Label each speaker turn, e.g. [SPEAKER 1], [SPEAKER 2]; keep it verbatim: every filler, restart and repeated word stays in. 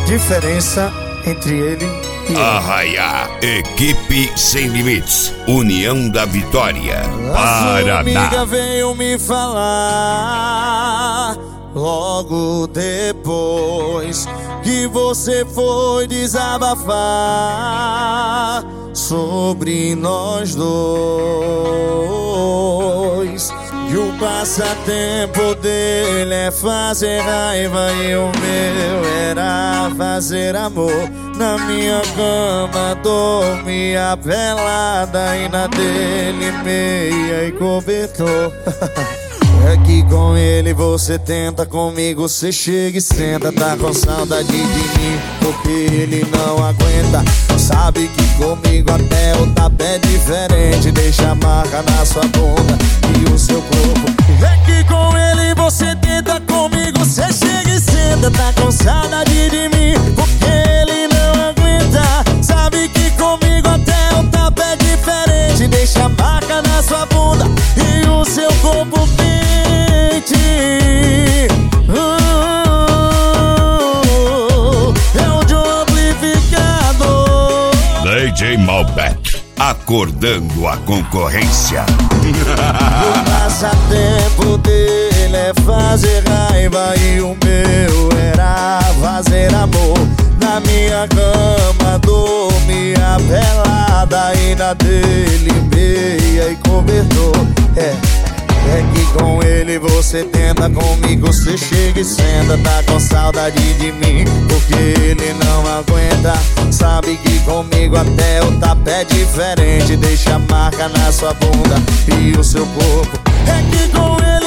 [SPEAKER 1] diferença entre ele e eu.
[SPEAKER 2] Arraiá, equipe sem limites, União da Vitória,
[SPEAKER 3] A sua amiga
[SPEAKER 2] Paraná.
[SPEAKER 3] veio me falar logo depois que você foi desabafar sobre nós dois. E o passatempo dele é fazer raiva e o meu era fazer amor. Na minha cama dormia pelada e na dele meia e cobertor. É que com ele você tenta, comigo você chega e senta. Tá com saudade de mim porque ele não aguenta. Sabe que comigo até o tapa é diferente. Deixa a marca na sua bunda e o seu corpo. É que com ele você tenta, comigo você chega e senta. Tá com saudade de mim porque ele não aguenta. Sabe que comigo até o tapa é diferente. Deixa a marca na sua bunda e o seu corpo quente. uh, É o de um amplificador.
[SPEAKER 2] D J Malbec, acordando a concorrência.
[SPEAKER 3] O passatempo dele é fazer raiva e o meu era fazer amor. Na minha cama dormia pelada e na dele meia e cobertor. É, é que com ele você tenta, comigo você chega e senta. Tá com saudade de mim porque ele não aguenta. Sabe que comigo até o tapa é diferente. Deixa a marca na sua bunda e o seu corpo. É que com ele